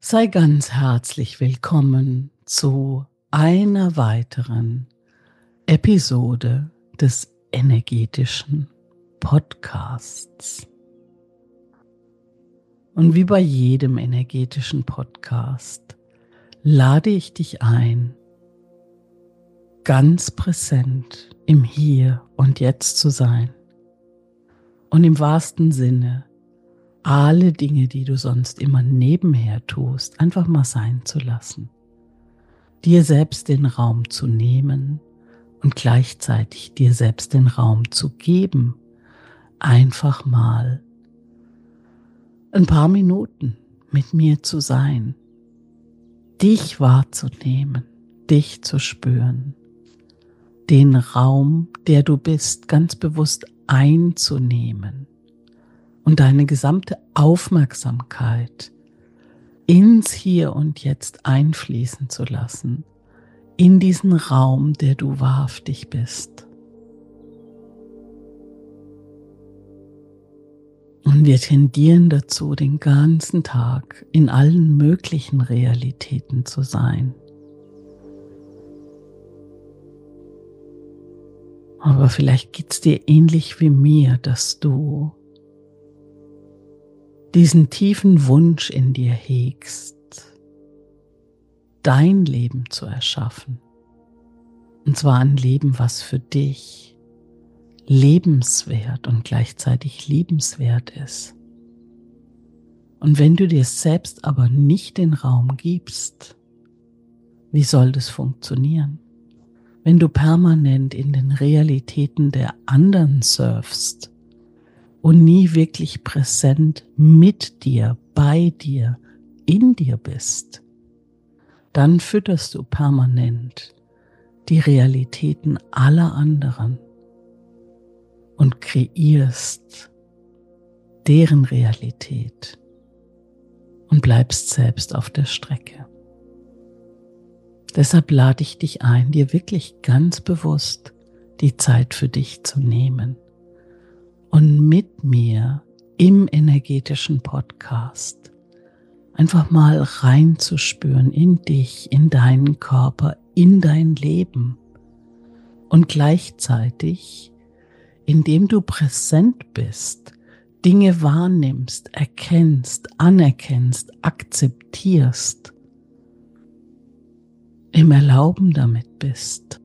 Sei ganz herzlich willkommen zu einer weiteren Episode des energetischen Podcasts. Und wie bei jedem energetischen Podcast lade ich dich ein, ganz präsent im Hier und Jetzt zu sein und im wahrsten Sinne alle Dinge, die du sonst immer nebenher tust, einfach mal sein zu lassen. Dir selbst den Raum zu nehmen und gleichzeitig dir selbst den Raum zu geben, einfach mal ein paar Minuten mit mir zu sein, dich wahrzunehmen, dich zu spüren, den Raum, der du bist, ganz bewusst einzunehmen und deine gesamte Aufmerksamkeit ins Hier und Jetzt einfließen zu lassen, in diesen Raum, der du wahrhaftig bist. Und wir tendieren dazu, den ganzen Tag in allen möglichen Realitäten zu sein. Aber vielleicht geht es dir ähnlich wie mir, dass du diesen tiefen Wunsch in dir hegst, dein Leben zu erschaffen. Und zwar ein Leben, was für dich lebenswert und gleichzeitig liebenswert ist. Und wenn du dir selbst aber nicht den Raum gibst, wie soll das funktionieren? Wenn du permanent in den Realitäten der anderen surfst und nie wirklich präsent mit dir, bei dir, in dir bist, dann fütterst du permanent die Realitäten aller anderen und kreierst deren Realität und bleibst selbst auf der Strecke. Deshalb lade ich dich ein, dir wirklich ganz bewusst die Zeit für dich zu nehmen und mit mir im energetischen Podcast einfach mal reinzuspüren in dich, in deinen Körper, in dein Leben und gleichzeitig, indem du präsent bist, Dinge wahrnimmst, erkennst, anerkennst, akzeptierst, im Erlauben damit bist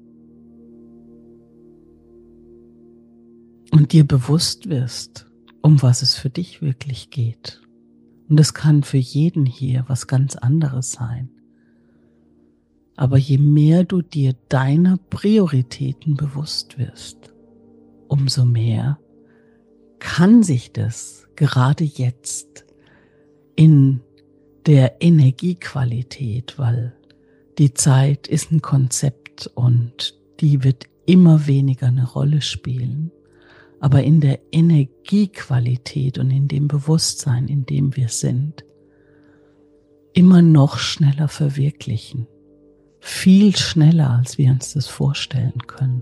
und dir bewusst wirst, um was es für dich wirklich geht. Und es kann für jeden hier was ganz anderes sein. Aber je mehr du dir deiner Prioritäten bewusst wirst, umso mehr kann sich das gerade jetzt in der Energiequalität, weil die Zeit ist ein Konzept und die wird immer weniger eine Rolle spielen, aber in der Energiequalität und in dem Bewusstsein, in dem wir sind, immer noch schneller verwirklichen. Viel schneller, als wir uns das vorstellen können.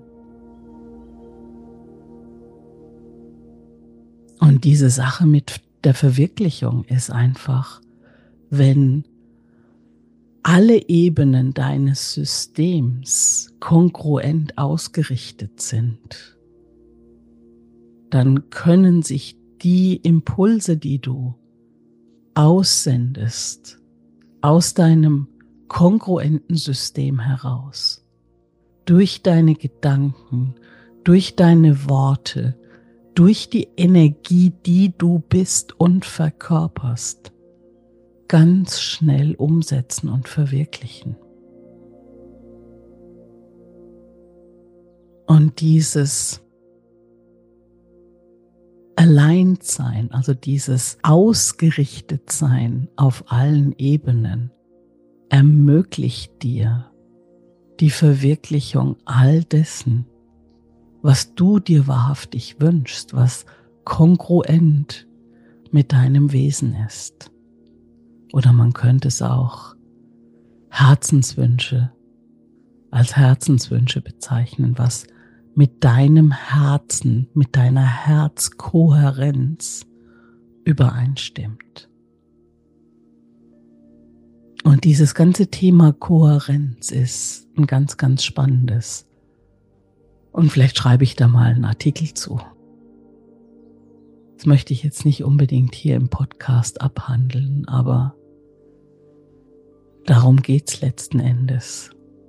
Und diese Sache mit der Verwirklichung ist einfach, wenn alle Ebenen deines Systems kongruent ausgerichtet sind, dann können sich die Impulse, die du aussendest, aus deinem kongruenten System heraus, durch deine Gedanken, durch deine Worte, durch die Energie, die du bist und verkörperst, ganz schnell umsetzen und verwirklichen. Und dieses Allein-Sein, also dieses Ausgerichtet-Sein auf allen Ebenen, ermöglicht dir die Verwirklichung all dessen, was du dir wahrhaftig wünschst, was kongruent mit deinem Wesen ist. Oder man könnte es auch Herzenswünsche als Herzenswünsche bezeichnen, was mit deinem Herzen, mit deiner Herzkohärenz übereinstimmt. Und dieses ganze Thema Kohärenz ist ein ganz, ganz spannendes. Und vielleicht schreibe ich da mal einen Artikel zu. Das möchte ich jetzt nicht unbedingt hier im Podcast abhandeln, aber darum geht's letzten Endes,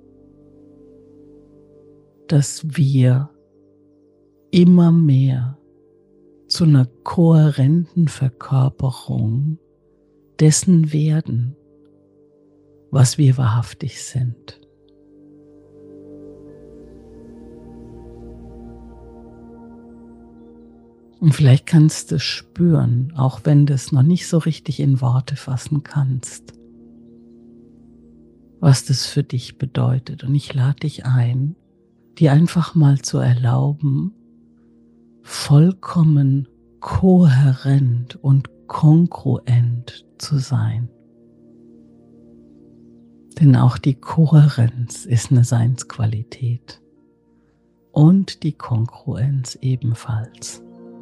dass wir immer mehr zu einer kohärenten Verkörperung dessen werden, was wir wahrhaftig sind. Und vielleicht kannst du es spüren, auch wenn du es noch nicht so richtig in Worte fassen kannst, was das für dich bedeutet. Und ich lade dich ein, dir einfach mal zu erlauben, vollkommen kohärent und kongruent zu sein. Denn auch die Kohärenz ist eine Seinsqualität und die Kongruenz ebenfalls.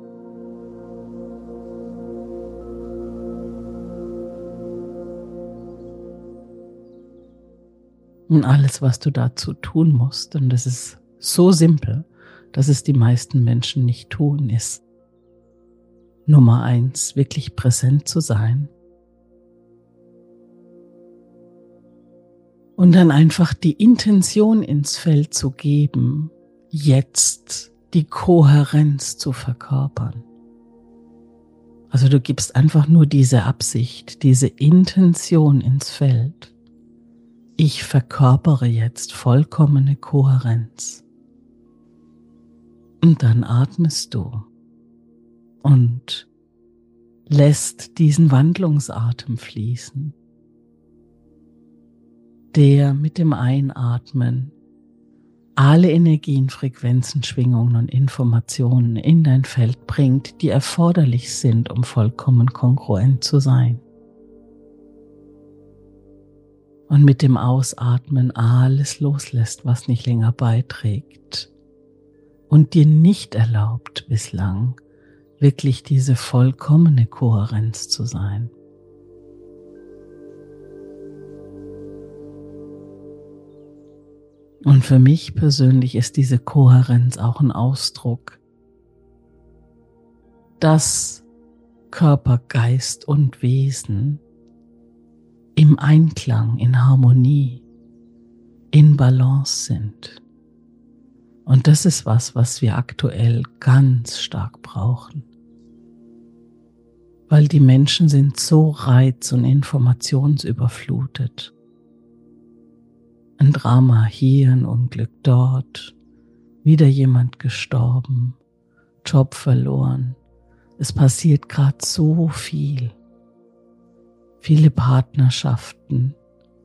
Und alles, was du dazu tun musst, und das ist so simpel, dass es die meisten Menschen nicht tun, ist Nummer 1, wirklich präsent zu sein. Und dann einfach die Intention ins Feld zu geben, jetzt die Kohärenz zu verkörpern. Also du gibst einfach nur diese Absicht, diese Intention ins Feld. Ich verkörpere jetzt vollkommene Kohärenz. Und dann atmest du und lässt diesen Wandlungsatem fließen, der mit dem Einatmen alle Energien, Frequenzen, Schwingungen und Informationen in dein Feld bringt, die erforderlich sind, um vollkommen kongruent zu sein. Und mit dem Ausatmen alles loslässt, was nicht länger beiträgt und dir nicht erlaubt bislang, wirklich diese vollkommene Kohärenz zu sein. Und für mich persönlich ist diese Kohärenz auch ein Ausdruck, dass Körper, Geist und Wesen im Einklang, in Harmonie, in Balance sind. Und das ist was wir aktuell ganz stark brauchen. Weil die Menschen sind so reiz- und informationsüberflutet. Ein Drama hier, ein Unglück dort, wieder jemand gestorben, Job verloren. Es passiert gerade so viel. Viele Partnerschaften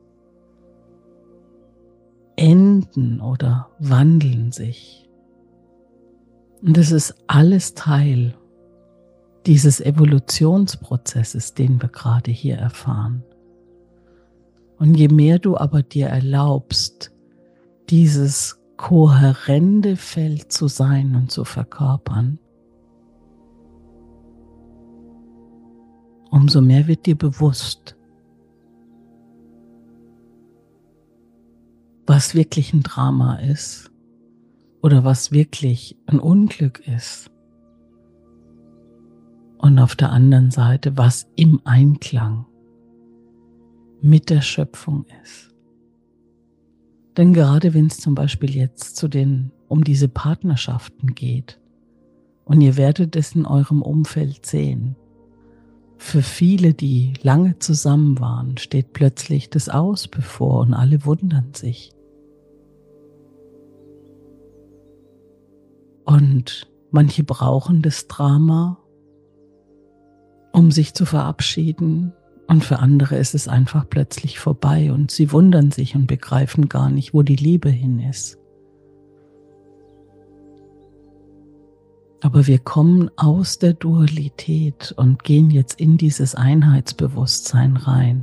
enden oder wandeln sich. Und es ist alles Teil dieses Evolutionsprozesses, den wir gerade hier erfahren. Und je mehr du aber dir erlaubst, dieses kohärente Feld zu sein und zu verkörpern, umso mehr wird dir bewusst, was wirklich ein Drama ist oder was wirklich ein Unglück ist. Und auf der anderen Seite, was im Einklang mit der Schöpfung ist. Denn gerade wenn es zum Beispiel jetzt um diese Partnerschaften geht und ihr werdet es in eurem Umfeld sehen, für viele, die lange zusammen waren, steht plötzlich das Aus bevor und alle wundern sich. Und manche brauchen das Drama, um sich zu verabschieden, und für andere ist es einfach plötzlich vorbei und sie wundern sich und begreifen gar nicht, wo die Liebe hin ist. Aber wir kommen aus der Dualität und gehen jetzt in dieses Einheitsbewusstsein rein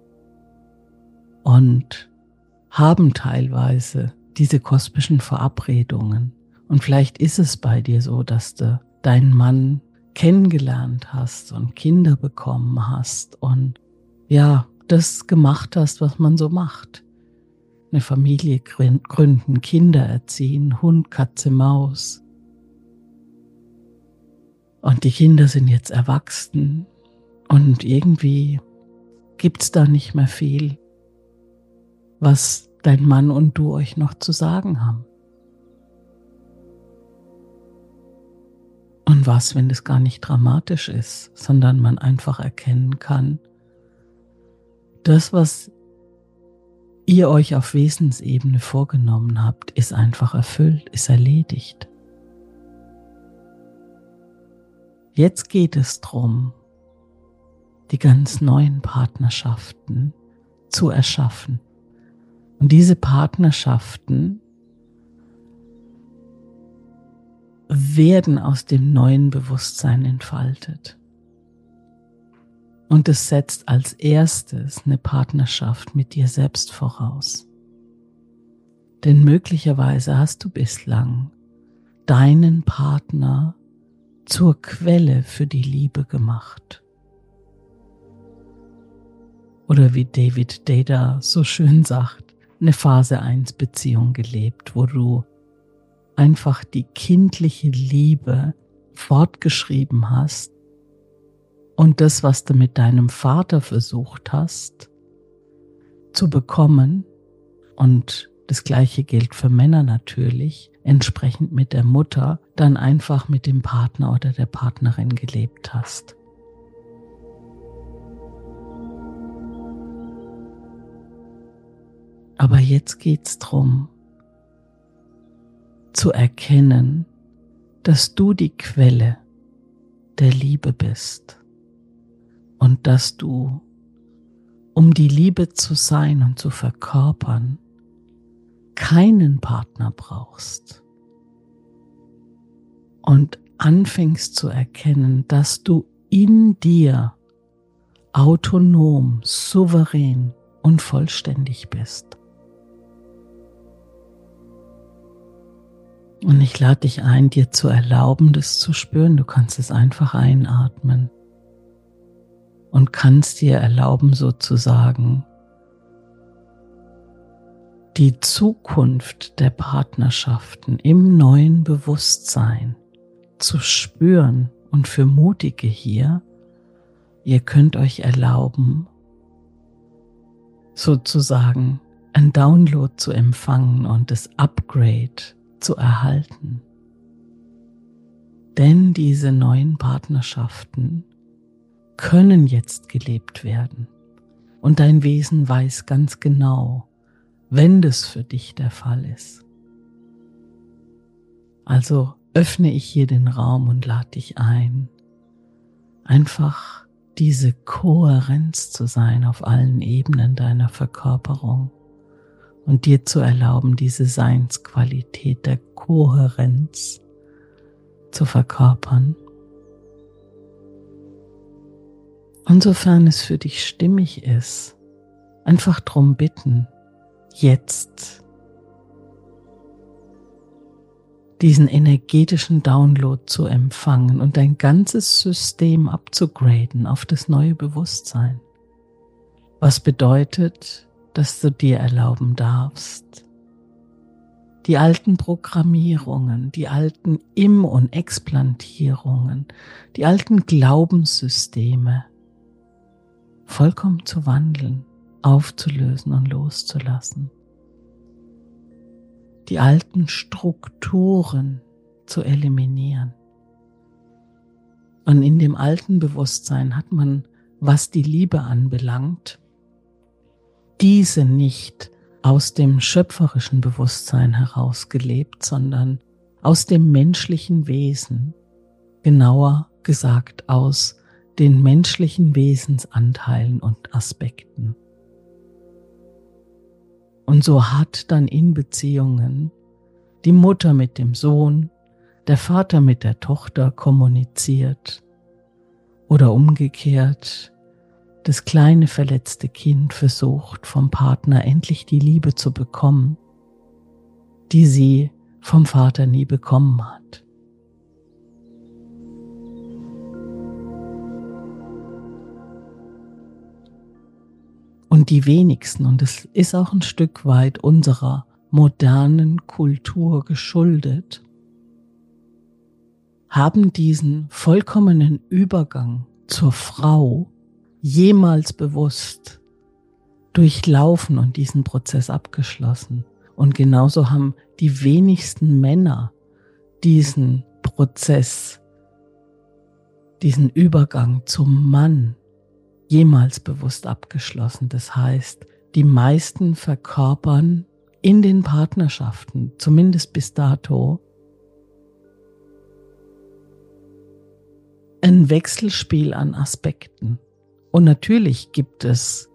und haben teilweise diese kosmischen Verabredungen. Und vielleicht ist es bei dir so, dass du deinen Mann kennengelernt hast und Kinder bekommen hast und ja, das gemacht hast, was man so macht. Eine Familie gründen, Kinder erziehen, Hund, Katze, Maus. Und die Kinder sind jetzt erwachsen und irgendwie gibt's da nicht mehr viel, was dein Mann und du euch noch zu sagen haben. Und was, wenn das gar nicht dramatisch ist, sondern man einfach erkennen kann, das, was ihr euch auf Wesensebene vorgenommen habt, ist einfach erfüllt, ist erledigt. Jetzt geht es darum, die ganz neuen Partnerschaften zu erschaffen. Und diese Partnerschaften werden aus dem neuen Bewusstsein entfaltet. Und es setzt als erstes eine Partnerschaft mit dir selbst voraus. Denn möglicherweise hast du bislang deinen Partner zur Quelle für die Liebe gemacht. Oder wie David Deida so schön sagt, eine Phase 1 Beziehung gelebt, wo du einfach die kindliche Liebe fortgeschrieben hast und das, was du mit deinem Vater versucht hast zu bekommen, und das Gleiche gilt für Männer natürlich, entsprechend mit der Mutter, dann einfach mit dem Partner oder der Partnerin gelebt hast. Aber jetzt geht's drum, zu erkennen, dass du die Quelle der Liebe bist und dass du, um die Liebe zu sein und zu verkörpern, keinen Partner brauchst und anfängst zu erkennen, dass du in dir autonom, souverän und vollständig bist. Und ich lade dich ein, dir zu erlauben, das zu spüren. Du kannst es einfach einatmen und kannst dir erlauben, sozusagen die Zukunft der Partnerschaften im neuen Bewusstsein zu spüren. Und für Mutige hier, ihr könnt euch erlauben, sozusagen ein Download zu empfangen und das Upgrade zu erhalten. Denn diese neuen Partnerschaften können jetzt gelebt werden. Und dein Wesen weiß ganz genau, wenn das für dich der Fall ist. Also öffne ich hier den Raum und lade dich ein, einfach diese Kohärenz zu sein auf allen Ebenen deiner Verkörperung und dir zu erlauben, diese Seinsqualität der Kohärenz zu verkörpern. Und sofern es für dich stimmig ist, einfach drum bitten, jetzt diesen energetischen Download zu empfangen und dein ganzes System abzugraden auf das neue Bewusstsein. Was bedeutet, dass du dir erlauben darfst, die alten Programmierungen, die alten Im- und Explantierungen, die alten Glaubenssysteme vollkommen zu wandeln, aufzulösen und loszulassen. Die alten Strukturen zu eliminieren. Und in dem alten Bewusstsein hat man, was die Liebe anbelangt, diese nicht aus dem schöpferischen Bewusstsein heraus gelebt, sondern aus dem menschlichen Wesen, genauer gesagt aus den menschlichen Wesensanteilen und Aspekten. Und so hat dann in Beziehungen die Mutter mit dem Sohn, der Vater mit der Tochter kommuniziert oder umgekehrt das kleine verletzte Kind versucht vom Partner endlich die Liebe zu bekommen, die sie vom Vater nie bekommen hat. Und die wenigsten, und es ist auch ein Stück weit unserer modernen Kultur geschuldet, haben diesen vollkommenen Übergang zur Frau jemals bewusst durchlaufen und diesen Prozess abgeschlossen. Und genauso haben die wenigsten Männer diesen Prozess, diesen Übergang zum Mann jemals bewusst abgeschlossen. Das heißt, die meisten verkörpern in den Partnerschaften, zumindest bis dato, ein Wechselspiel an Aspekten. Und natürlich gibt es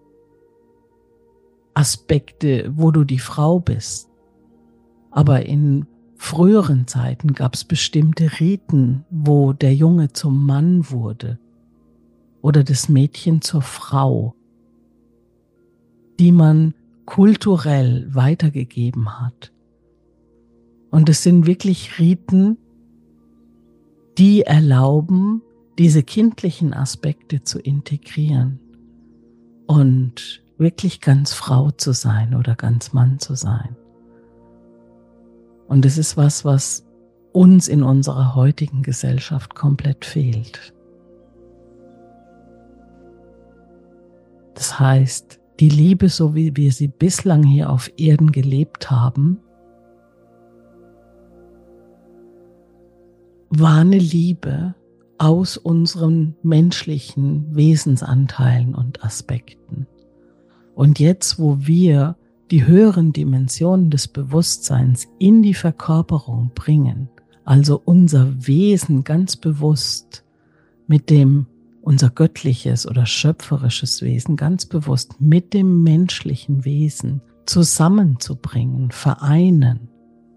Aspekte, wo du die Frau bist. Aber in früheren Zeiten gab es bestimmte Riten, wo der Junge zum Mann wurde oder das Mädchen zur Frau, die man kulturell weitergegeben hat. Und es sind wirklich Riten, die erlauben, diese kindlichen Aspekte zu integrieren und wirklich ganz Frau zu sein oder ganz Mann zu sein. Und es ist was uns in unserer heutigen Gesellschaft komplett fehlt. Das heißt, die Liebe, so wie wir sie bislang hier auf Erden gelebt haben, war eine Liebe aus unseren menschlichen Wesensanteilen und Aspekten. Und jetzt, wo wir die höheren Dimensionen des Bewusstseins in die Verkörperung bringen, also unser Wesen ganz bewusst mit dem, unser göttliches oder schöpferisches Wesen ganz bewusst mit dem menschlichen Wesen zusammenzubringen, vereinen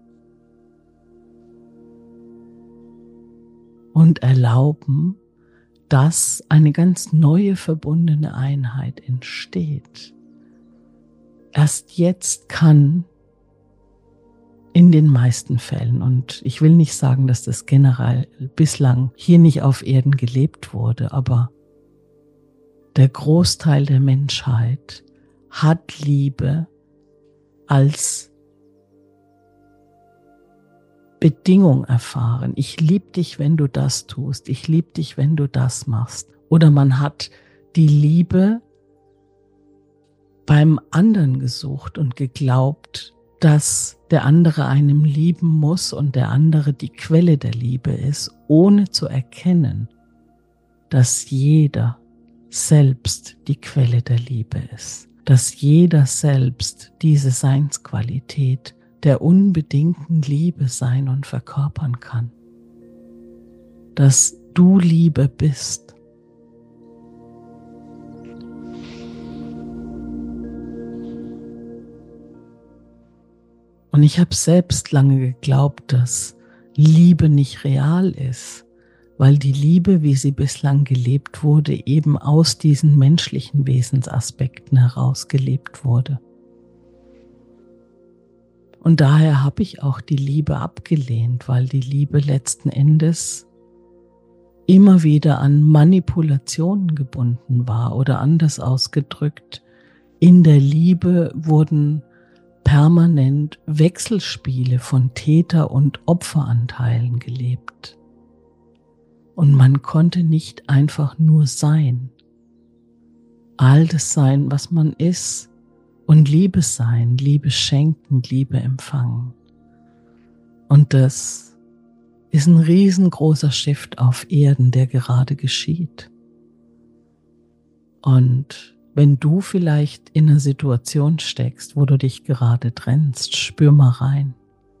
und erlauben, dass eine ganz neue verbundene Einheit entsteht. Erst jetzt kann in den meisten Fällen, und ich will nicht sagen, dass das generell bislang hier nicht auf Erden gelebt wurde, aber der Großteil der Menschheit hat Liebe als Bedingung erfahren. Ich liebe dich, wenn du das tust. Ich liebe dich, wenn du das machst. Oder man hat die Liebe beim anderen gesucht und geglaubt, dass der andere einem lieben muss und der andere die Quelle der Liebe ist, ohne zu erkennen, dass jeder selbst die Quelle der Liebe ist, dass jeder selbst diese Seinsqualität der unbedingten Liebe sein und verkörpern kann, dass du Liebe bist. Und ich habe selbst lange geglaubt, dass Liebe nicht real ist, weil die Liebe, wie sie bislang gelebt wurde, eben aus diesen menschlichen Wesensaspekten heraus gelebt wurde. Und daher habe ich auch die Liebe abgelehnt, weil die Liebe letzten Endes immer wieder an Manipulationen gebunden war, oder anders ausgedrückt, in der Liebe wurden permanent Wechselspiele von Täter- und Opferanteilen gelebt. Und man konnte nicht einfach nur sein. All das sein, was man ist, und Liebe sein, Liebe schenken, Liebe empfangen. Und das ist ein riesengroßer Shift auf Erden, der gerade geschieht. Und wenn du vielleicht in einer Situation steckst, wo du dich gerade trennst, spür mal rein,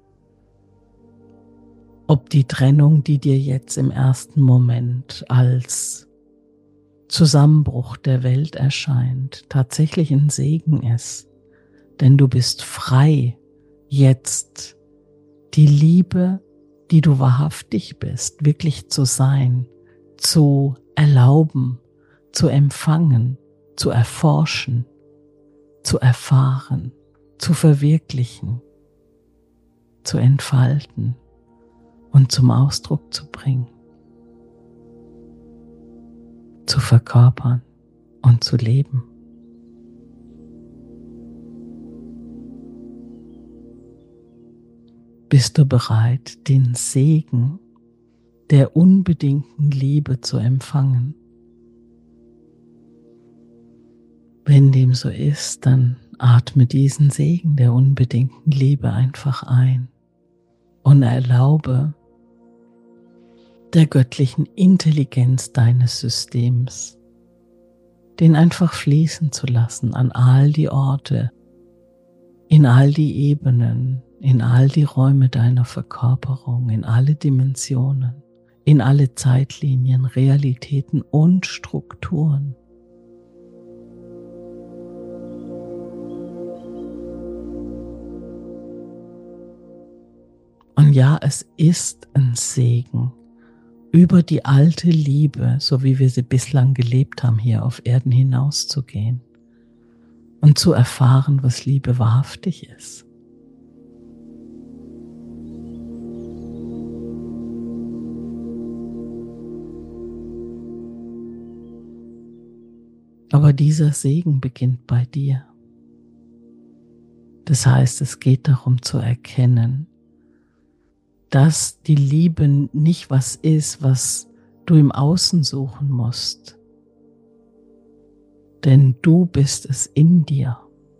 ob die Trennung, die dir jetzt im ersten Moment als Zusammenbruch der Welt erscheint, tatsächlich ein Segen ist. Denn du bist frei, jetzt die Liebe, die du wahrhaftig bist, wirklich zu sein, zu erlauben, zu empfangen, zu erforschen, zu erfahren, zu verwirklichen, zu entfalten und zum Ausdruck zu bringen, zu verkörpern und zu leben. bist du bereit, den Segen der unbedingten Liebe zu empfangen? Wenn dem so ist, dann atme diesen Segen der unbedingten Liebe einfach ein und erlaube der göttlichen Intelligenz deines Systems, den einfach fließen zu lassen an all die Orte, in all die Ebenen, in all die Räume deiner Verkörperung, in alle Dimensionen, in alle Zeitlinien, Realitäten und Strukturen. Und ja, es ist ein Segen, über die alte Liebe, so wie wir sie bislang gelebt haben, hier auf Erden hinauszugehen und zu erfahren, was Liebe wahrhaftig ist. Aber dieser Segen beginnt bei dir. Das heißt, es geht darum zu erkennen, dass die Liebe nicht was ist, was du im Außen suchen musst. Denn du bist es in dir.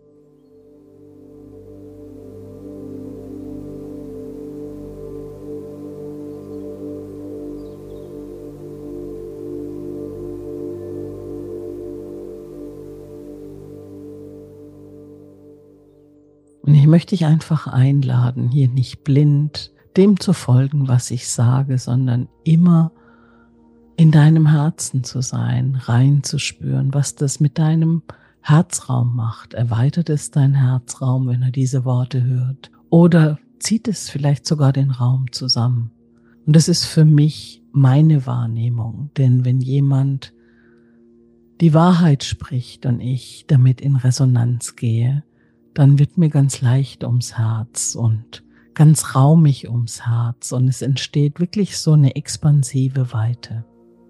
Und ich möchte dich einfach einladen, hier nicht blind dem zu folgen, was ich sage, sondern immer in deinem Herzen zu sein, reinzuspüren, was das mit deinem Herzraum macht. Erweitert es dein Herzraum, wenn er diese Worte hört? Oder zieht es vielleicht sogar den Raum zusammen? Und das ist für mich meine Wahrnehmung, denn wenn jemand die Wahrheit spricht und ich damit in Resonanz gehe, dann wird mir ganz leicht ums Herz und ganz raumig ums Herz und es entsteht wirklich so eine expansive Weite.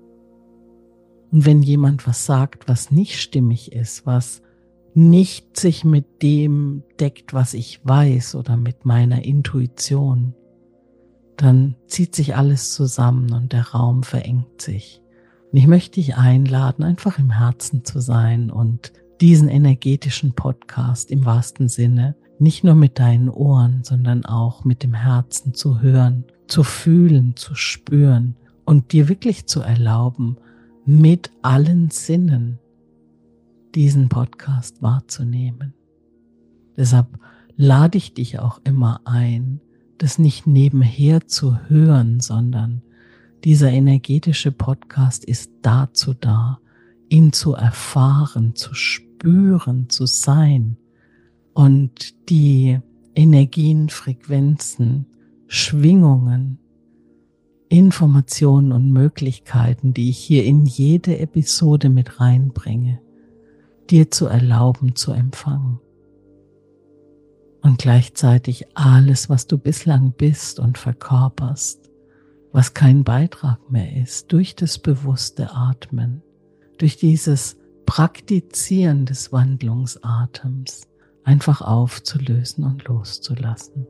Und wenn jemand was sagt, was nicht stimmig ist, was nicht sich mit dem deckt, was ich weiß oder mit meiner Intuition, dann zieht sich alles zusammen und der Raum verengt sich. Und ich möchte dich einladen, einfach im Herzen zu sein und diesen energetischen Podcast im wahrsten Sinne nicht nur mit deinen Ohren, sondern auch mit dem Herzen zu hören, zu fühlen, zu spüren und dir wirklich zu erlauben, mit allen Sinnen diesen Podcast wahrzunehmen. Deshalb lade ich dich auch immer ein, das nicht nebenher zu hören, sondern dieser energetische Podcast ist dazu da, ihn zu erfahren, zu spüren, zu sein und die Energien, Frequenzen, Schwingungen, Informationen und Möglichkeiten, die ich hier in jede Episode mit reinbringe, dir zu erlauben, zu empfangen. Und gleichzeitig alles, was du bislang bist und verkörperst, was kein Beitrag mehr ist, durch das bewusste Atmen, durch dieses Praktizieren des Wandlungsatems, einfach aufzulösen und loszulassen.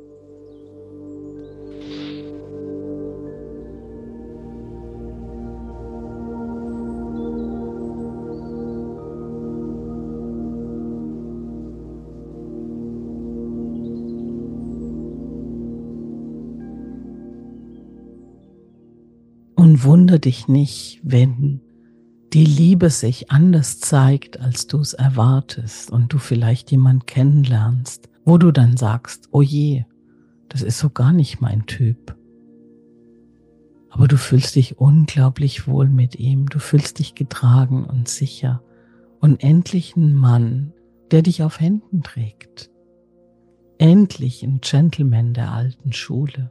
Und wundere dich nicht, wenn die Liebe sich anders zeigt, als du es erwartest und du vielleicht jemanden kennenlernst, wo du dann sagst, oh je, das ist so gar nicht mein Typ. Aber du fühlst dich unglaublich wohl mit ihm, du fühlst dich getragen und sicher und endlich ein Mann, der dich auf Händen trägt. Endlich ein Gentleman der alten Schule.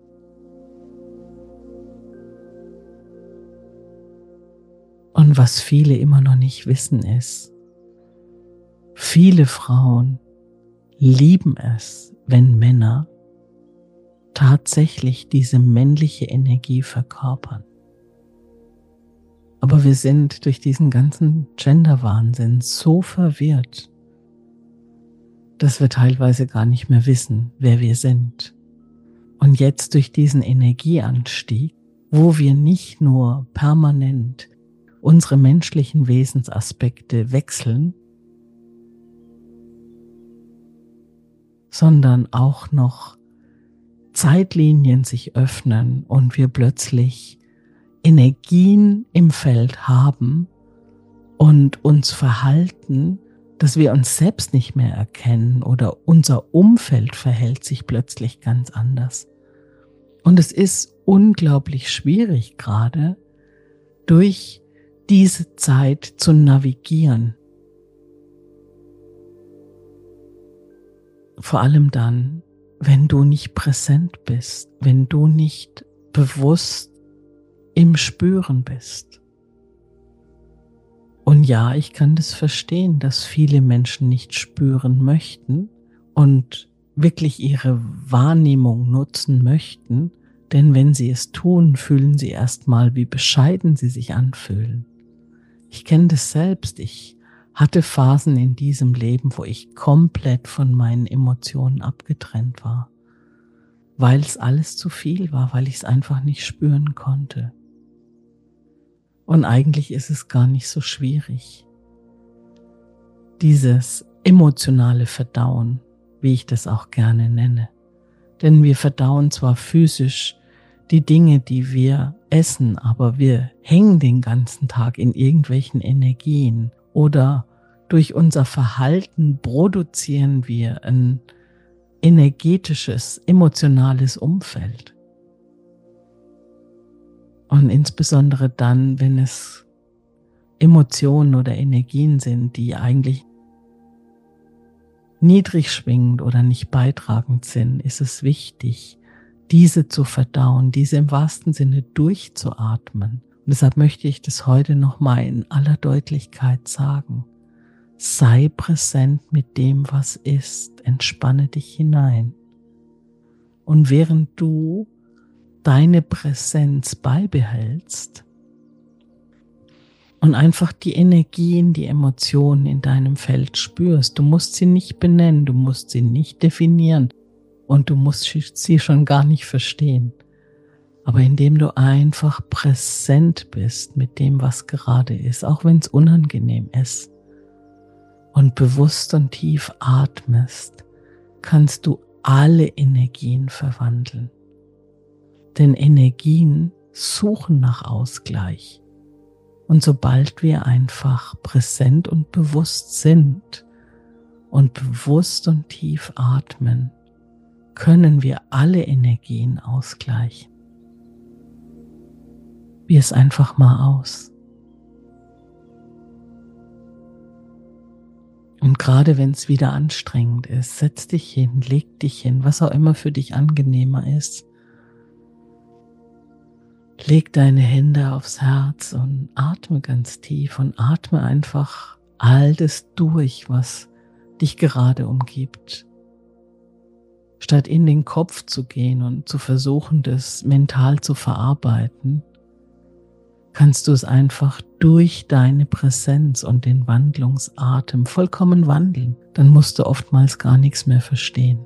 Und was viele immer noch nicht wissen ist, viele Frauen lieben es, wenn Männer tatsächlich diese männliche Energie verkörpern. Aber wir sind durch diesen ganzen Gender-Wahnsinn so verwirrt, dass wir teilweise gar nicht mehr wissen, wer wir sind. Und jetzt durch diesen Energieanstieg, wo wir nicht nur permanent unsere menschlichen Wesensaspekte wechseln, sondern auch noch Zeitlinien sich öffnen und wir plötzlich Energien im Feld haben und uns verhalten, dass wir uns selbst nicht mehr erkennen oder unser Umfeld verhält sich plötzlich ganz anders. Und es ist unglaublich schwierig gerade, durch diese Zeit zu navigieren. Vor allem dann, wenn du nicht präsent bist, wenn du nicht bewusst im Spüren bist. Und ja, ich kann das verstehen, dass viele Menschen nicht spüren möchten und wirklich ihre Wahrnehmung nutzen möchten, denn wenn sie es tun, fühlen sie erstmal, wie bescheiden sie sich anfühlen. Ich kenne das selbst, ich hatte Phasen in diesem Leben, wo ich komplett von meinen Emotionen abgetrennt war, weil es alles zu viel war, weil ich es einfach nicht spüren konnte. Und eigentlich ist es gar nicht so schwierig. Dieses emotionale Verdauen, wie ich das auch gerne nenne. Denn wir verdauen zwar physisch die Dinge, die wir essen, aber wir hängen den ganzen Tag in irgendwelchen Energien oder durch unser Verhalten produzieren wir ein energetisches, emotionales Umfeld. Und insbesondere dann, wenn es Emotionen oder Energien sind, die eigentlich niedrig schwingend oder nicht beitragend sind, ist es wichtig, diese zu verdauen, diese im wahrsten Sinne durchzuatmen. Und deshalb möchte ich das heute nochmal in aller Deutlichkeit sagen. Sei präsent mit dem, was ist. Entspanne dich hinein. Und während du deine Präsenz beibehältst und einfach die Energien, die Emotionen in deinem Feld spürst, du musst sie nicht benennen, du musst sie nicht definieren und du musst sie schon gar nicht verstehen. Aber indem du einfach präsent bist mit dem, was gerade ist, auch wenn es unangenehm ist, und bewusst und tief atmest, kannst du alle Energien verwandeln. Denn Energien suchen nach Ausgleich. Und sobald wir einfach präsent und bewusst sind und bewusst und tief atmen, können wir alle Energien ausgleichen. Probier es einfach mal aus. Und gerade wenn es wieder anstrengend ist, setz dich hin, leg dich hin, was auch immer für dich angenehmer ist. Leg deine Hände aufs Herz und atme ganz tief und atme einfach all das durch, was dich gerade umgibt. Statt in den Kopf zu gehen und zu versuchen, das mental zu verarbeiten, kannst du es einfach durch deine Präsenz und den Wandlungsatem vollkommen wandeln. Dann musst du oftmals gar nichts mehr verstehen.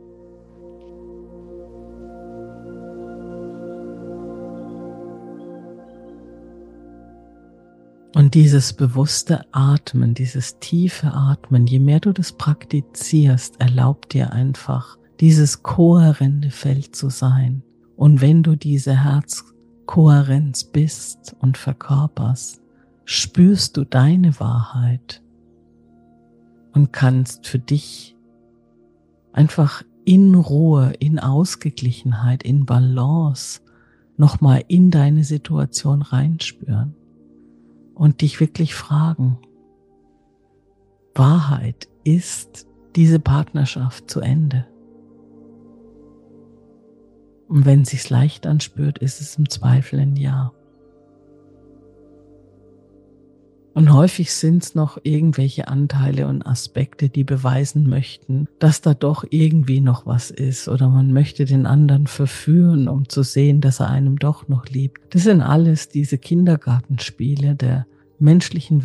Und dieses bewusste Atmen, dieses tiefe Atmen, je mehr du das praktizierst, erlaubt dir einfach, dieses kohärente Feld zu sein. Und wenn du diese Herzkohärenz bist und verkörperst, spürst du deine Wahrheit und kannst für dich einfach in Ruhe, in Ausgeglichenheit, in Balance nochmal in deine Situation reinspüren. Und dich wirklich fragen, Wahrheit, ist diese Partnerschaft zu Ende? Und wenn es sich leicht anspürt, ist es im Zweifel ein Ja. Und häufig sind es noch irgendwelche Anteile und Aspekte, die beweisen möchten, dass da doch irgendwie noch was ist oder man möchte den anderen verführen, um zu sehen, dass er einem doch noch liebt. Das sind alles diese Kindergartenspiele der menschlichen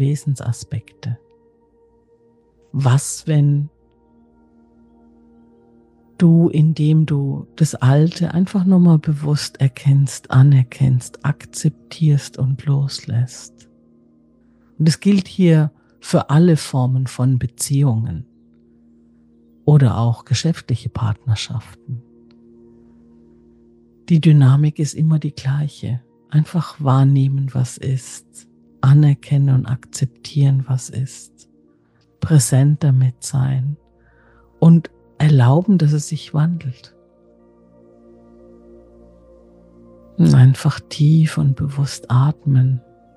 Wesensaspekte. Was, wenn du, indem du das Alte einfach nochmal bewusst erkennst, anerkennst, akzeptierst und loslässt. Und das gilt hier für alle Formen von Beziehungen oder auch geschäftliche Partnerschaften. Die Dynamik ist immer die gleiche. Einfach wahrnehmen, was ist, anerkennen und akzeptieren, was ist, präsent damit sein und erlauben, dass es sich wandelt. Und einfach tief und bewusst atmen.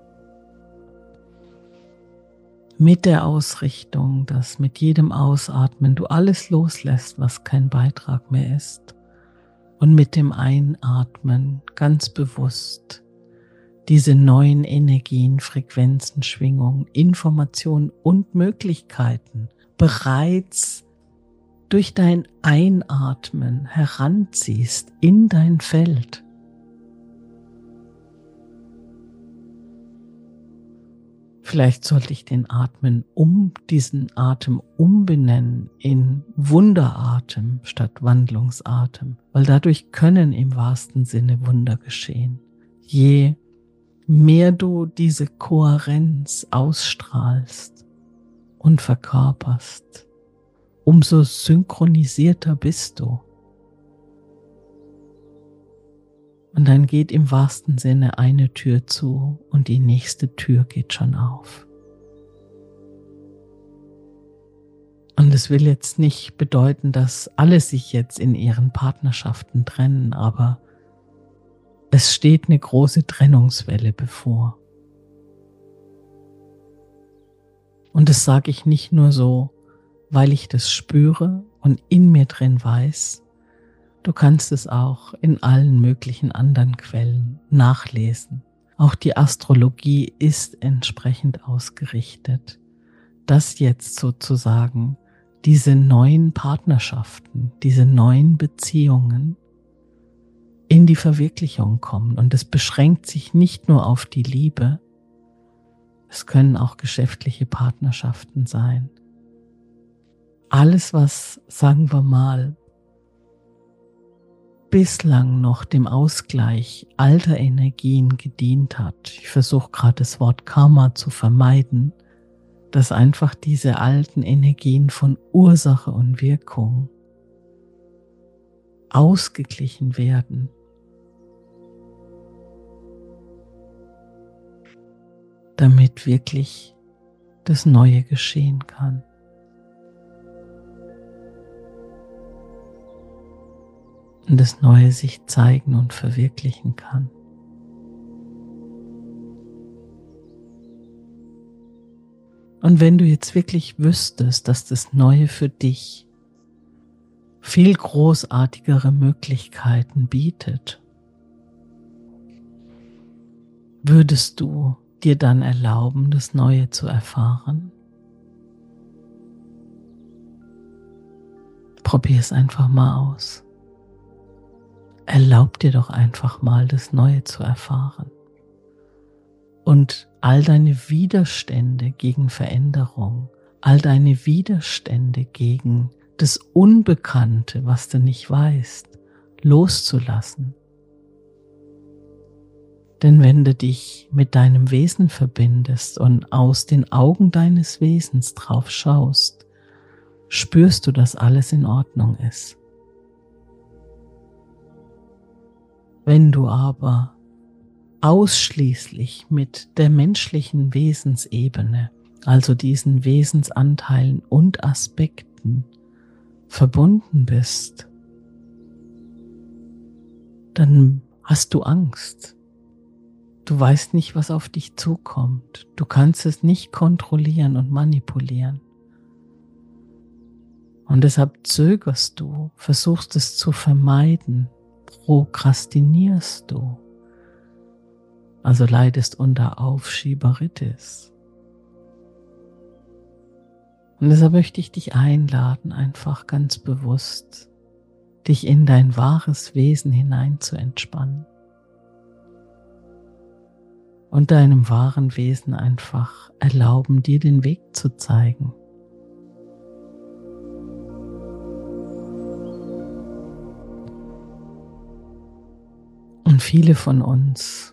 Mit der Ausrichtung, dass mit jedem Ausatmen du alles loslässt, was kein Beitrag mehr ist. Und mit dem Einatmen ganz bewusst diese neuen Energien, Frequenzen, Schwingungen, Informationen und Möglichkeiten bereits durch dein Einatmen heranziehst in dein Feld. Vielleicht sollte ich diesen Atem umbenennen in Wunderatem statt Wandlungsatem, weil dadurch können im wahrsten Sinne Wunder geschehen. Je mehr du diese Kohärenz ausstrahlst und verkörperst, umso synchronisierter bist du. Und dann geht im wahrsten Sinne eine Tür zu und die nächste Tür geht schon auf. Und es will jetzt nicht bedeuten, dass alle sich jetzt in ihren Partnerschaften trennen, aber es steht eine große Trennungswelle bevor. Und das sage ich nicht nur so, weil ich das spüre und in mir drin weiß. Du kannst es auch in allen möglichen anderen Quellen nachlesen. Auch die Astrologie ist entsprechend ausgerichtet, dass jetzt sozusagen diese neuen Partnerschaften, diese neuen Beziehungen in die Verwirklichung kommen. Und es beschränkt sich nicht nur auf die Liebe, es können auch geschäftliche Partnerschaften sein. Alles, was, sagen wir mal, bislang noch dem Ausgleich alter Energien gedient hat. Ich versuche gerade das Wort Karma zu vermeiden, dass einfach diese alten Energien von Ursache und Wirkung ausgeglichen werden. Damit wirklich das Neue geschehen kann. Und das Neue sich zeigen und verwirklichen kann. Und wenn du jetzt wirklich wüsstest, dass das Neue für dich viel großartigere Möglichkeiten bietet, würdest du dir dann erlauben, das Neue zu erfahren? Probier es einfach mal aus. Erlaub dir doch einfach mal, das Neue zu erfahren. Und all deine Widerstände gegen Veränderung, all deine Widerstände gegen das Unbekannte, was du nicht weißt, loszulassen. Denn wenn du dich mit deinem Wesen verbindest und aus den Augen deines Wesens drauf schaust, spürst du, dass alles in Ordnung ist. Wenn du aber ausschließlich mit der menschlichen Wesensebene, also diesen Wesensanteilen und Aspekten verbunden bist, dann hast du Angst. Du weißt nicht, was auf dich zukommt. Du kannst es nicht kontrollieren und manipulieren. Und deshalb zögerst du, versuchst es zu vermeiden, prokrastinierst du, also leidest unter Aufschieberitis. Und deshalb möchte ich dich einladen, einfach ganz bewusst dich in dein wahres Wesen hinein zu entspannen und deinem wahren Wesen einfach erlauben, dir den Weg zu zeigen. Und viele von uns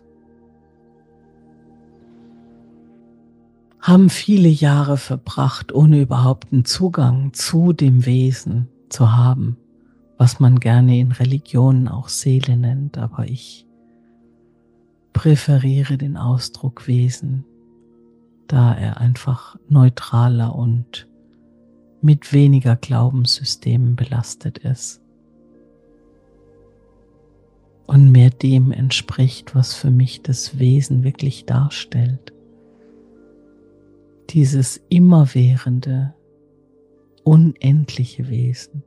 haben viele Jahre verbracht, ohne überhaupt einen Zugang zu dem Wesen zu haben, was man gerne in Religionen auch Seele nennt, aber ich präferiere den Ausdruck Wesen, da er einfach neutraler und mit weniger Glaubenssystemen belastet ist und mehr dem entspricht, was für mich das Wesen wirklich darstellt. Dieses immerwährende, unendliche Wesen.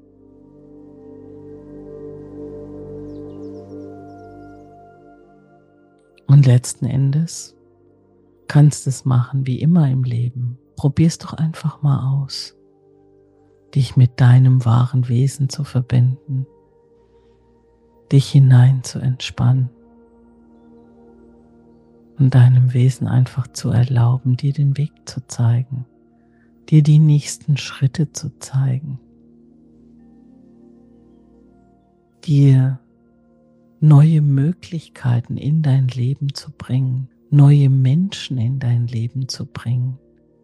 Und letzten Endes kannst du es machen wie immer im Leben. Probier's doch einfach mal aus, dich mit deinem wahren Wesen zu verbinden, dich hinein zu entspannen und deinem Wesen einfach zu erlauben, dir den Weg zu zeigen, dir die nächsten Schritte zu zeigen, dir neue Möglichkeiten in dein Leben zu bringen, neue Menschen in dein Leben zu bringen,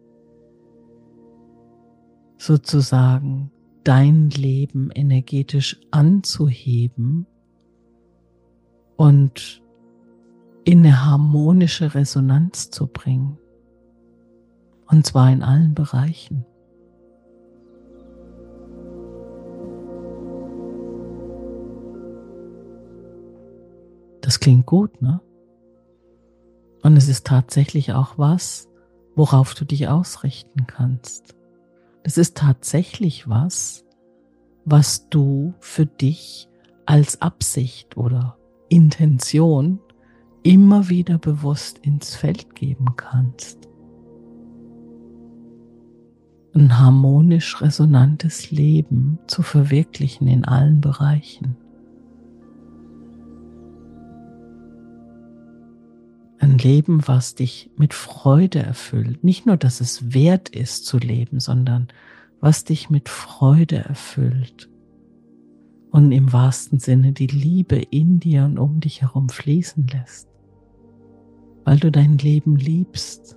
sozusagen dein Leben energetisch anzuheben und in eine harmonische Resonanz zu bringen. Und zwar in allen Bereichen. Das klingt gut, ne? Und es ist tatsächlich auch was, worauf du dich ausrichten kannst. Es ist tatsächlich was, was du für dich als Absicht oder Intention immer wieder bewusst ins Feld geben kannst. Ein harmonisch resonantes Leben zu verwirklichen in allen Bereichen. Ein Leben, was dich mit Freude erfüllt. Nicht nur, dass es wert ist zu leben, sondern was dich mit Freude erfüllt. Und im wahrsten Sinne die Liebe in dir und um dich herum fließen lässt. Weil du dein Leben liebst.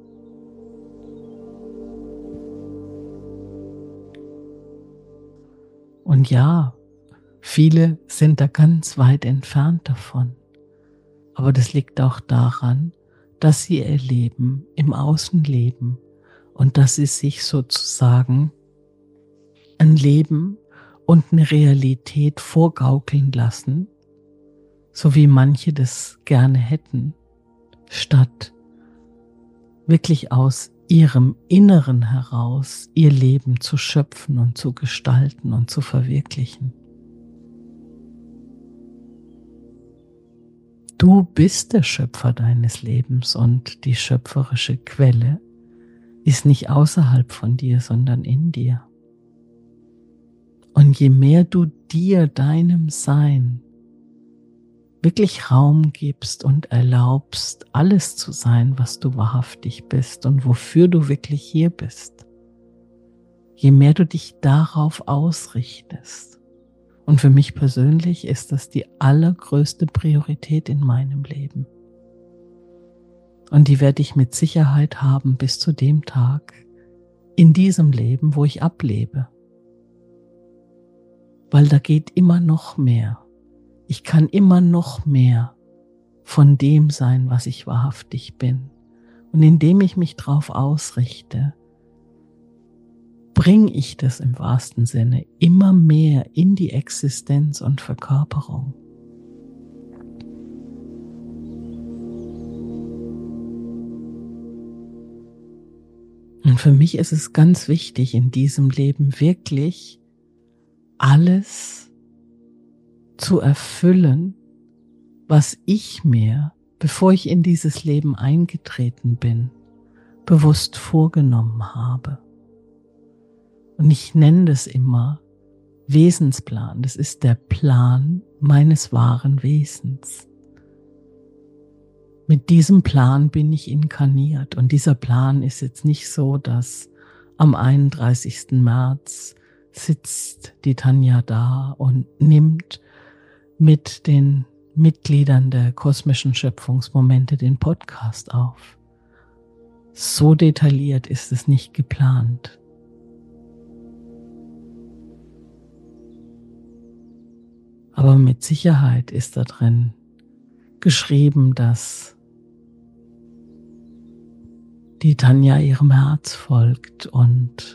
Und ja, viele sind da ganz weit entfernt davon. Aber das liegt auch daran, dass sie ihr Leben im Außen leben und dass sie sich sozusagen ein Leben und eine Realität vorgaukeln lassen, so wie manche das gerne hätten, statt wirklich aus ihrem Inneren heraus ihr Leben zu schöpfen und zu gestalten und zu verwirklichen. Du bist der Schöpfer deines Lebens und die schöpferische Quelle ist nicht außerhalb von dir, sondern in dir. Und je mehr du dir, deinem Sein, wirklich Raum gibst und erlaubst, alles zu sein, was du wahrhaftig bist und wofür du wirklich hier bist, je mehr du dich darauf ausrichtest. Und für mich persönlich ist das die allergrößte Priorität in meinem Leben. Und die werde ich mit Sicherheit haben bis zu dem Tag in diesem Leben, wo ich ablebe. Weil da geht immer noch mehr. Ich kann immer noch mehr von dem sein, was ich wahrhaftig bin. Und indem ich mich darauf ausrichte, bringe ich das im wahrsten Sinne immer mehr in die Existenz und Verkörperung. Und für mich ist es ganz wichtig, in diesem Leben wirklich alles zu erfüllen, was ich mir, bevor ich in dieses Leben eingetreten bin, bewusst vorgenommen habe. Und ich nenne das immer Wesensplan. Das ist der Plan meines wahren Wesens. Mit diesem Plan bin ich inkarniert. Und dieser Plan ist jetzt nicht so, dass am 31. März sitzt die Tanja da und nimmt mit den Mitgliedern der kosmischen Schöpfungsmomente den Podcast auf. So detailliert ist es nicht geplant. Aber mit Sicherheit ist da drin geschrieben, dass die Tanja ihrem Herz folgt und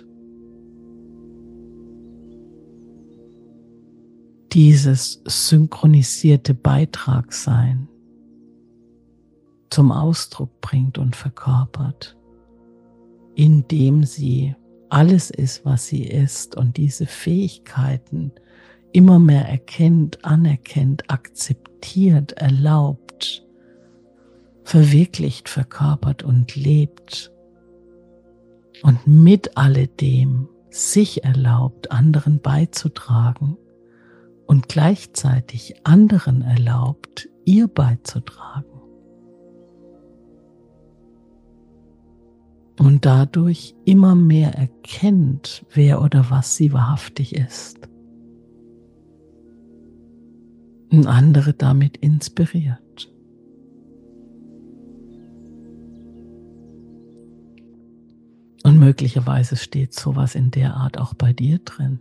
dieses synchronisierte Beitragssein zum Ausdruck bringt und verkörpert, indem sie alles ist, was sie ist und diese Fähigkeiten immer mehr erkennt, anerkennt, akzeptiert, erlaubt, verwirklicht, verkörpert und lebt und mit alledem sich erlaubt, anderen beizutragen und gleichzeitig anderen erlaubt, ihr beizutragen. Und dadurch immer mehr erkennt, wer oder was sie wahrhaftig ist. Und andere damit inspiriert. Und möglicherweise steht sowas in der Art auch bei dir drin.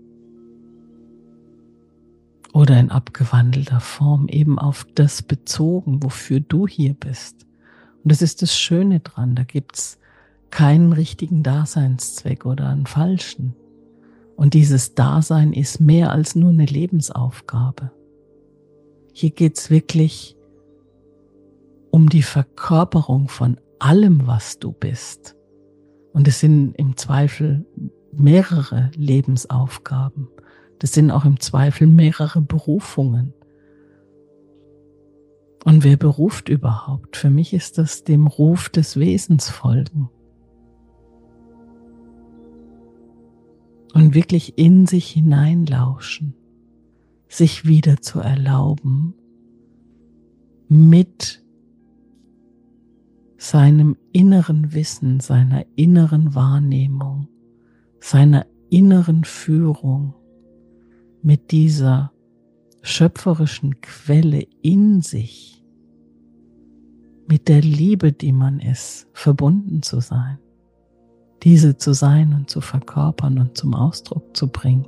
Oder in abgewandelter Form eben auf das bezogen, wofür du hier bist. Und das ist das Schöne dran, da gibt's keinen richtigen Daseinszweck oder einen falschen. Und dieses Dasein ist mehr als nur eine Lebensaufgabe. Hier geht's wirklich um die Verkörperung von allem, was du bist. Und es sind im Zweifel mehrere Lebensaufgaben. Das sind auch im Zweifel mehrere Berufungen. Und wer beruft überhaupt? Für mich ist das dem Ruf des Wesens folgen. Und wirklich in sich hineinlauschen, sich wieder zu erlauben, mit seinem inneren Wissen, seiner inneren Wahrnehmung, seiner inneren Führung, mit dieser schöpferischen Quelle in sich, mit der Liebe, die man ist, verbunden zu sein, diese zu sein und zu verkörpern und zum Ausdruck zu bringen.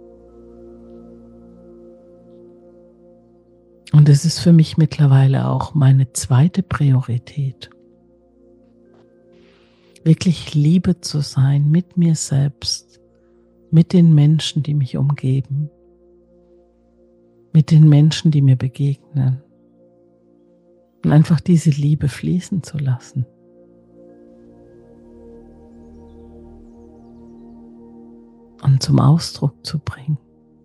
Und es ist für mich mittlerweile auch meine zweite Priorität, wirklich Liebe zu sein mit mir selbst, mit den Menschen, die mich umgeben, mit den Menschen, die mir begegnen. Und einfach diese Liebe fließen zu lassen. Und zum Ausdruck zu bringen.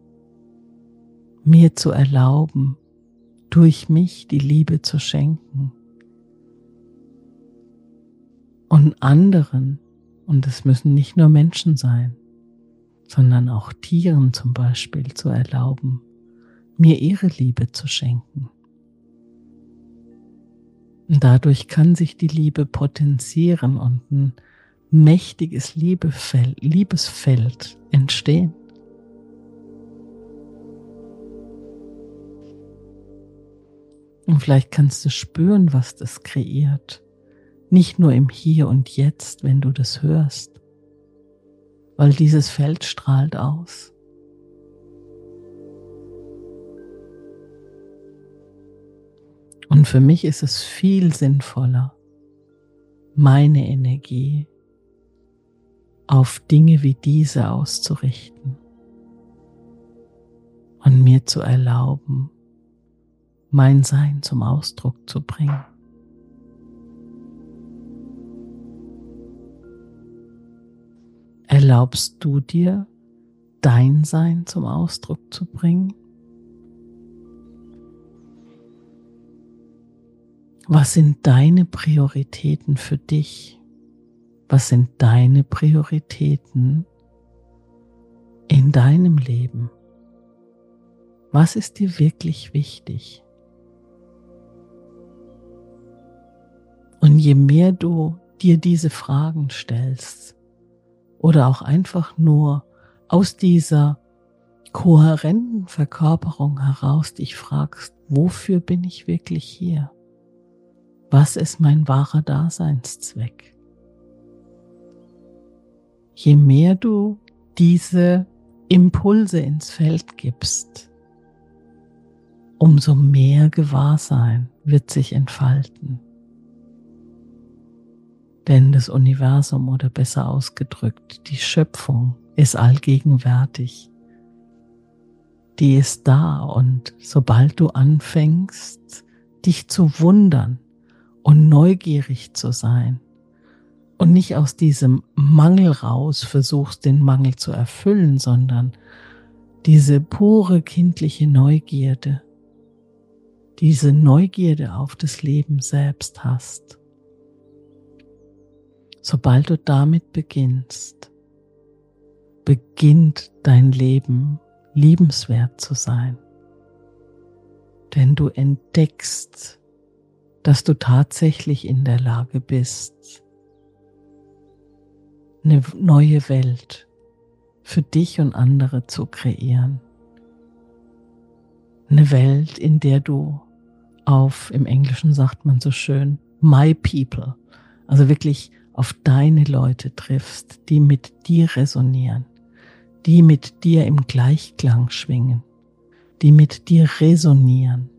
Mir zu erlauben, durch mich die Liebe zu schenken. Und anderen, und es müssen nicht nur Menschen sein, sondern auch Tieren zum Beispiel zu erlauben, mir ihre Liebe zu schenken. Und dadurch kann sich die Liebe potenzieren und ein mächtiges Liebesfeld entstehen. Und vielleicht kannst du spüren, was das kreiert. Nicht nur im Hier und Jetzt, wenn du das hörst, weil dieses Feld strahlt aus. Und für mich ist es viel sinnvoller, meine Energie auf Dinge wie diese auszurichten und mir zu erlauben, mein Sein zum Ausdruck zu bringen. Erlaubst du dir, dein Sein zum Ausdruck zu bringen? Was sind deine Prioritäten für dich? Was sind deine Prioritäten in deinem Leben? Was ist dir wirklich wichtig? Und je mehr du dir diese Fragen stellst oder auch einfach nur aus dieser kohärenten Verkörperung heraus dich fragst, wofür bin ich wirklich hier? Was ist mein wahrer Daseinszweck? Je mehr du diese Impulse ins Feld gibst, umso mehr Gewahrsein wird sich entfalten. Denn das Universum, oder besser ausgedrückt, die Schöpfung ist allgegenwärtig. Die ist da, und sobald du anfängst, dich zu wundern und neugierig zu sein und nicht aus diesem Mangel raus versuchst, den Mangel zu erfüllen, sondern diese pure kindliche Neugierde, diese Neugierde auf das Leben selbst hast, sobald du damit beginnst, beginnt dein Leben liebenswert zu sein. Denn du entdeckst, dass du tatsächlich in der Lage bist, eine neue Welt für dich und andere zu kreieren. Eine Welt, in der du im Englischen sagt man so schön, my people, also wirklich auf deine Leute triffst, die mit dir resonieren, die mit dir im Gleichklang schwingen, die mit dir resonieren.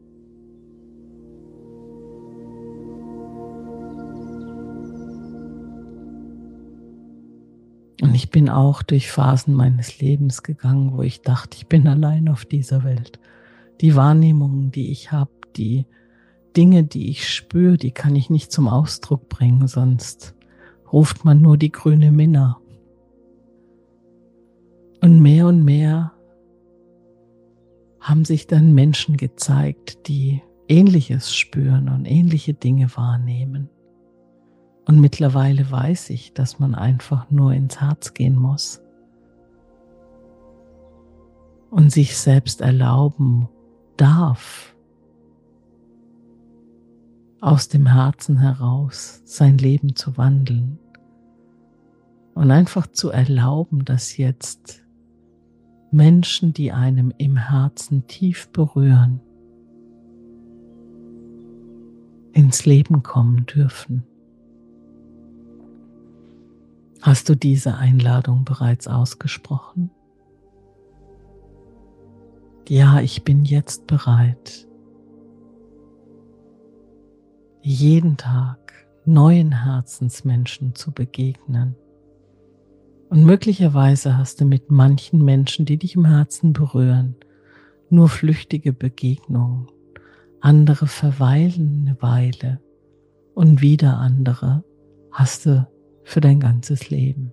Und ich bin auch durch Phasen meines Lebens gegangen, wo ich dachte, ich bin allein auf dieser Welt. Die Wahrnehmungen, die ich habe, die Dinge, die ich spüre, die kann ich nicht zum Ausdruck bringen, sonst ruft man nur die grüne Minna. Und mehr haben sich dann Menschen gezeigt, die Ähnliches spüren und ähnliche Dinge wahrnehmen. Und mittlerweile weiß ich, dass man einfach nur ins Herz gehen muss und sich selbst erlauben darf, aus dem Herzen heraus sein Leben zu wandeln und einfach zu erlauben, dass jetzt Menschen, die einem im Herzen tief berühren, ins Leben kommen dürfen. Hast du diese Einladung bereits ausgesprochen? Ja, ich bin jetzt bereit, jeden Tag neuen Herzensmenschen zu begegnen. Und möglicherweise hast du mit manchen Menschen, die dich im Herzen berühren, nur flüchtige Begegnungen. Andere verweilen eine Weile und wieder andere hast du für dein ganzes Leben.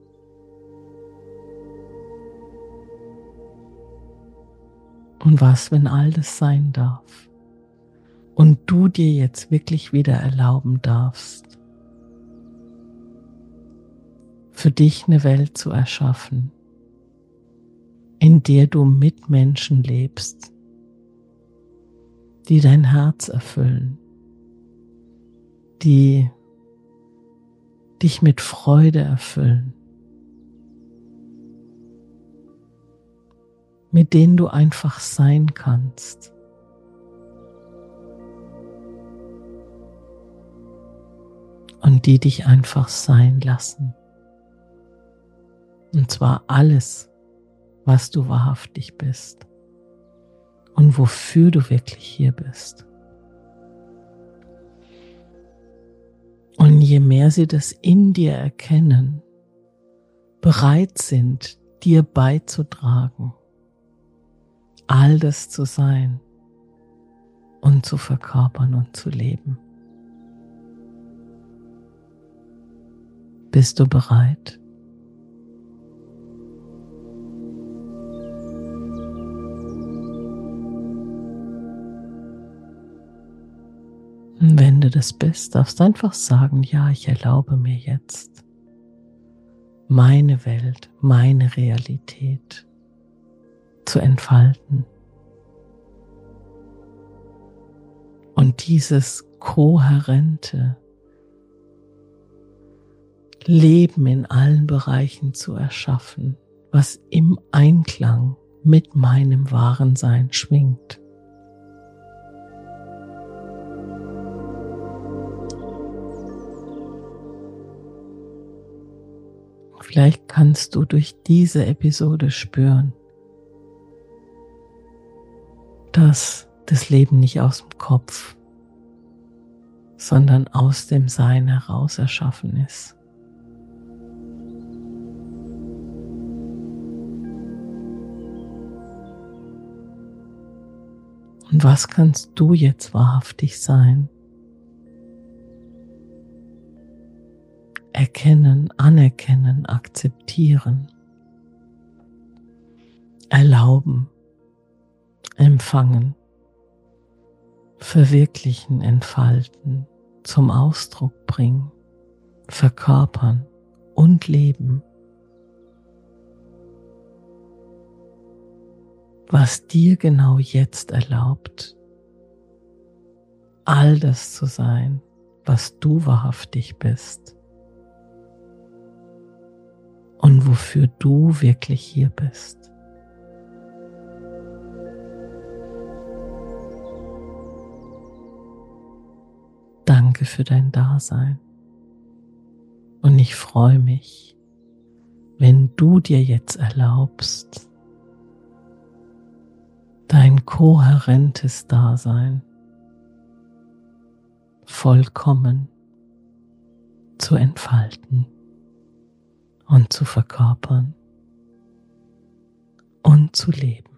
Und was, wenn all das sein darf und du dir jetzt wirklich wieder erlauben darfst, für dich eine Welt zu erschaffen, in der du mit Menschen lebst, die dein Herz erfüllen, die dich mit Freude erfüllen, mit denen du einfach sein kannst. Und die dich einfach sein lassen. Und zwar alles, was du wahrhaftig bist und wofür du wirklich hier bist. Und je mehr sie das in dir erkennen, bereit sind, dir beizutragen, all das zu sein und zu verkörpern und zu leben. Bist du bereit? Und wenn du das bist, darfst du einfach sagen, ja, ich erlaube mir jetzt meine Welt, meine Realität zu entfalten. Und dieses kohärente Leben in allen Bereichen zu erschaffen, was im Einklang mit meinem wahren Sein schwingt. Vielleicht kannst du durch diese Episode spüren, dass das Leben nicht aus dem Kopf, sondern aus dem Sein heraus erschaffen ist. Und was kannst du jetzt wahrhaftig sein? Erkennen, anerkennen, akzeptieren, erlauben, empfangen, verwirklichen, entfalten, zum Ausdruck bringen, verkörpern und leben. Was dir genau jetzt erlaubt, all das zu sein, was du wahrhaftig bist und wofür du wirklich hier bist. Danke für dein Dasein und ich freue mich, wenn du dir jetzt erlaubst, dein kohärentes Dasein vollkommen zu entfalten und zu verkörpern und zu leben.